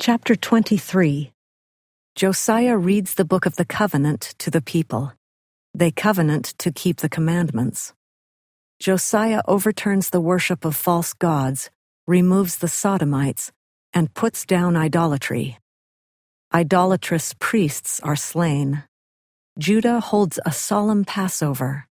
Chapter 23. Josiah reads the book of the covenant to the people. They covenant to keep the commandments. Josiah overturns the worship of false gods, removes the Sodomites, and puts down idolatry. Idolatrous priests are slain. Judah holds a solemn Passover.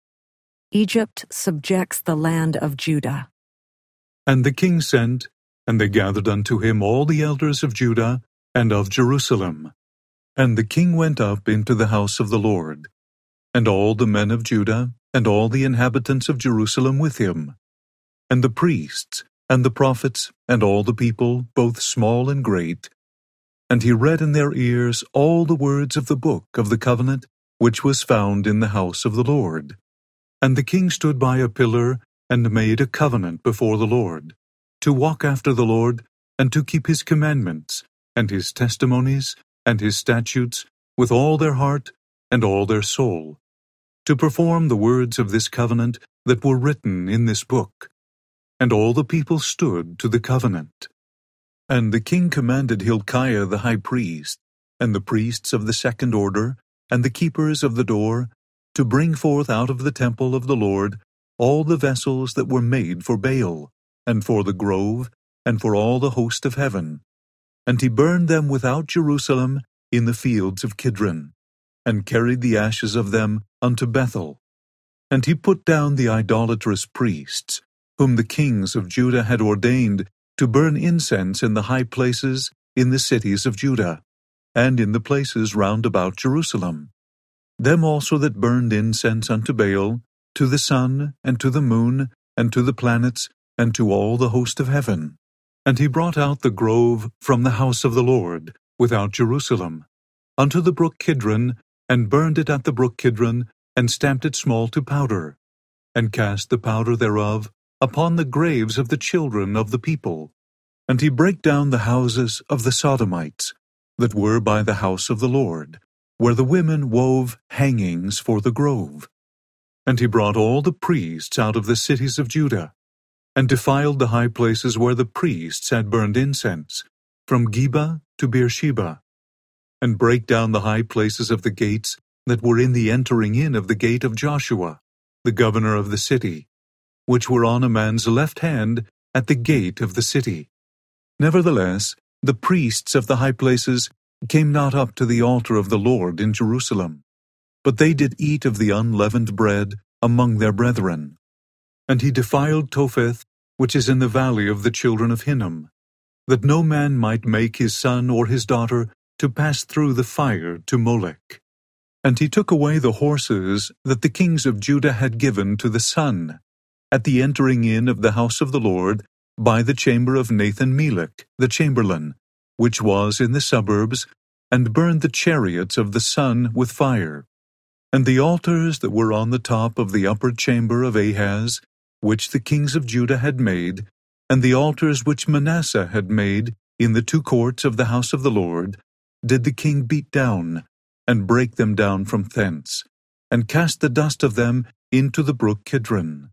Egypt subjects the land of Judah. And the king sent, and they gathered unto him all the elders of Judah and of Jerusalem. And the king went up into the house of the Lord, and all the men of Judah and all the inhabitants of Jerusalem with him, and the priests and the prophets and all the people, both small and great. And he read in their ears all the words of the book of the covenant which was found in the house of the Lord. And the king stood by a pillar and made a covenant before the Lord, to walk after the Lord, and to keep his commandments, and his testimonies, and his statutes, with all their heart and all their soul, to perform the words of this covenant that were written in this book. And all the people stood to the covenant. And the king commanded Hilkiah the high priest, and the priests of the second order, and the keepers of the door, to bring forth out of the temple of the Lord all the vessels that were made for Baal, and for the grove, and for all the host of heaven. And he burned them without Jerusalem in the fields of Kidron, and carried the ashes of them unto Bethel. And he put down the idolatrous priests, whom the kings of Judah had ordained to burn incense in the high places in the cities of Judah, and in the places round about Jerusalem. Them also that burned incense unto Baal, to the sun, and to the moon, and to the planets, and to all the host of heaven. And he brought out the grove from the house of the Lord, without Jerusalem, unto the brook Kidron, and burned it at the brook Kidron, and stamped it small to powder, and cast the powder thereof upon the graves of the children of the people. And he brake down the houses of the Sodomites, that were by the house of the Lord, where the women wove hangings for the grove. And he brought all the priests out of the cities of Judah, and defiled the high places where the priests had burned incense, from Geba to Beersheba, and brake down the high places of the gates that were in the entering in of the gate of Joshua, the governor of the city, which were on a man's left hand at the gate of the city. Nevertheless, the priests of the high places came not up to the altar of the Lord in Jerusalem, but they did eat of the unleavened bread among their brethren. And he defiled Topheth, which is in the valley of the children of Hinnom, that no man might make his son or his daughter to pass through the fire to Molech. And he took away the horses that the kings of Judah had given to the sun, at the entering in of the house of the Lord, by the chamber of Nathan-Melech, the chamberlain, which was in the suburbs, and burned the chariots of the sun with fire. And the altars that were on the top of the upper chamber of Ahaz, which the kings of Judah had made, and the altars which Manasseh had made in the two courts of the house of the Lord, did the king beat down, and break them down from thence, and cast the dust of them into the brook Kidron.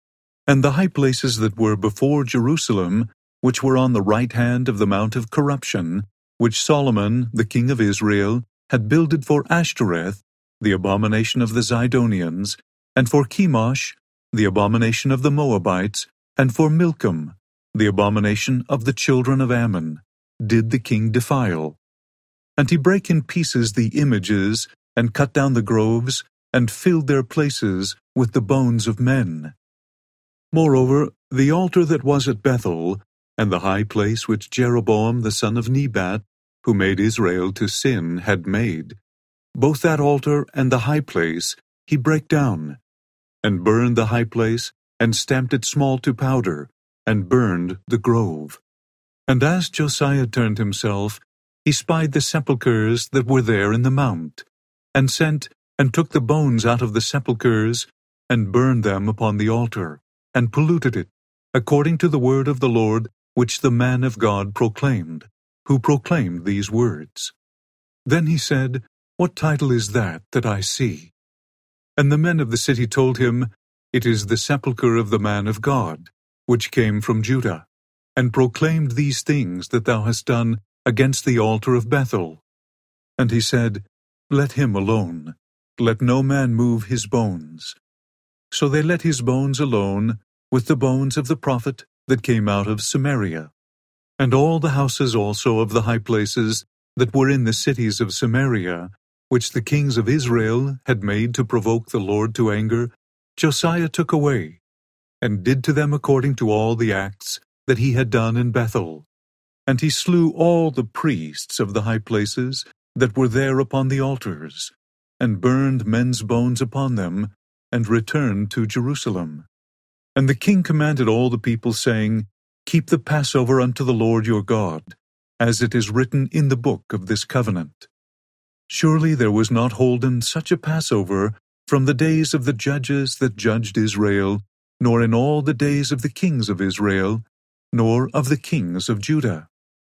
And the high places that were before Jerusalem, which were on the right hand of the mount of corruption, which Solomon, the king of Israel, had builded for Ashtoreth, the abomination of the Zidonians, and for Chemosh, the abomination of the Moabites, and for Milcom, the abomination of the children of Ammon, did the king defile. And he brake in pieces the images, and cut down the groves, and filled their places with the bones of men. Moreover, the altar that was at Bethel, and the high place which Jeroboam the son of Nebat, who made Israel to sin, had made, both that altar and the high place he brake down, and burned the high place, and stamped it small to powder, and burned the grove. And as Josiah turned himself, he spied the sepulchres that were there in the mount, and sent and took the bones out of the sepulchres, and burned them upon the altar, and polluted it, according to the word of the Lord which the man of God proclaimed, who proclaimed these words. Then he said, What title is that I see? And the men of the city told him, It is the sepulchre of the man of God, which came from Judah, and proclaimed these things that thou hast done against the altar of Bethel. And he said, Let him alone, let no man move his bones. So they let his bones alone, with the bones of the prophet that came out of Samaria. And all the houses also of the high places that were in the cities of Samaria, which the kings of Israel had made to provoke the Lord to anger, Josiah took away, and did to them according to all the acts that he had done in Bethel. And he slew all the priests of the high places that were there upon the altars, and burned men's bones upon them, and returned to Jerusalem. And the king commanded all the people, saying, Keep the Passover unto the Lord your God, as it is written in the book of this covenant. Surely there was not holden such a Passover from the days of the judges that judged Israel, nor in all the days of the kings of Israel, nor of the kings of Judah.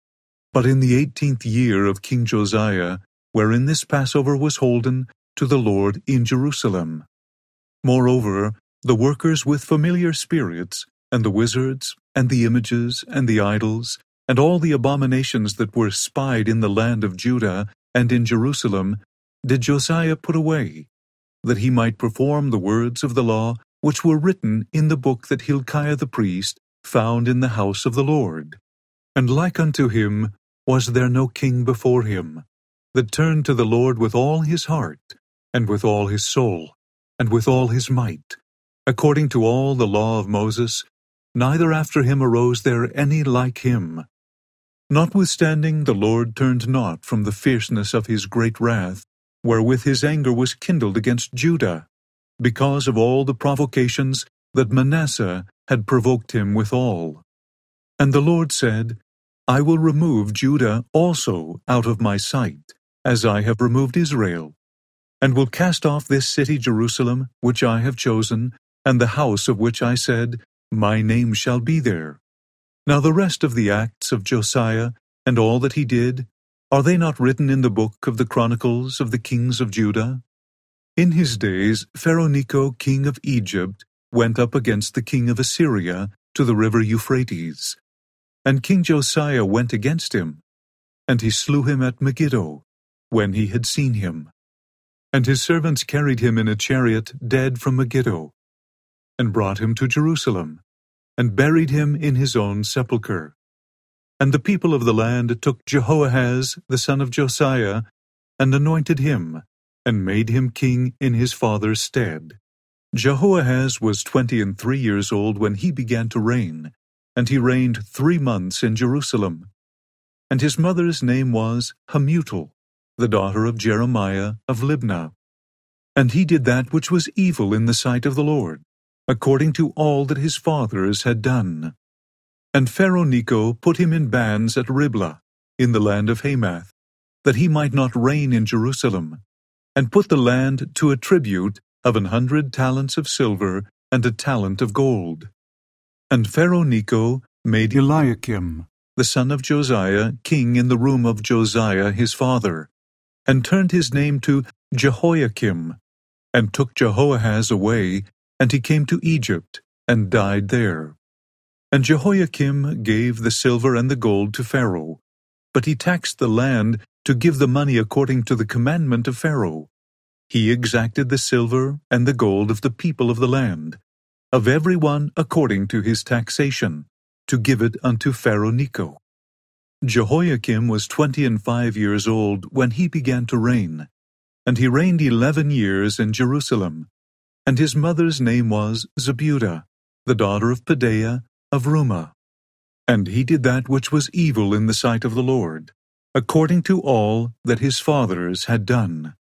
But in the 18th year of King Josiah, wherein this Passover was holden to the Lord in Jerusalem. Moreover, the workers with familiar spirits, and the wizards, and the images, and the idols, and all the abominations that were spied in the land of Judah and in Jerusalem, did Josiah put away, that he might perform the words of the law which were written in the book that Hilkiah the priest found in the house of the Lord. And like unto him was there no king before him, that turned to the Lord with all his heart, and with all his soul, and with all his might, according to all the law of Moses, neither after him arose there any like him. Notwithstanding, the Lord turned not from the fierceness of his great wrath, wherewith his anger was kindled against Judah, because of all the provocations that Manasseh had provoked him withal. And the Lord said, I will remove Judah also out of my sight, as I have removed Israel, and will cast off this city Jerusalem, which I have chosen, and the house of which I said, My name shall be there. Now the rest of the acts of Josiah, and all that he did, are they not written in the book of the Chronicles of the kings of Judah? In his days Pharaoh Necho king of Egypt went up against the king of Assyria to the river Euphrates. And King Josiah went against him, and he slew him at Megiddo, when he had seen him. And his servants carried him in a chariot dead from Megiddo, and brought him to Jerusalem, and buried him in his own sepulchre. And the people of the land took Jehoahaz the son of Josiah, and anointed him, and made him king in his father's stead. Jehoahaz was 23 years old when he began to reign, and he reigned 3 months in Jerusalem. And his mother's name was Hamutal, the daughter of Jeremiah of Libnah. And he did that which was evil in the sight of the Lord, according to all that his fathers had done. And Pharaoh Necho put him in bands at Riblah, in the land of Hamath, that he might not reign in Jerusalem, and put the land to a tribute of 100 talents of silver and a talent of gold. And Pharaoh Necho made Eliakim, the son of Josiah, king in the room of Josiah his father, and turned his name to Jehoiakim, and took Jehoahaz away, and he came to Egypt, and died there. And Jehoiakim gave the silver and the gold to Pharaoh, but he taxed the land to give the money according to the commandment of Pharaoh. He exacted the silver and the gold of the people of the land, of every one according to his taxation, to give it unto Pharaoh Necho. Jehoiakim was 25 years old when he began to reign, and he reigned 11 years in Jerusalem. And his mother's name was Zebudah, the daughter of Pedaiah of Rumah. And he did that which was evil in the sight of the Lord, according to all that his fathers had done.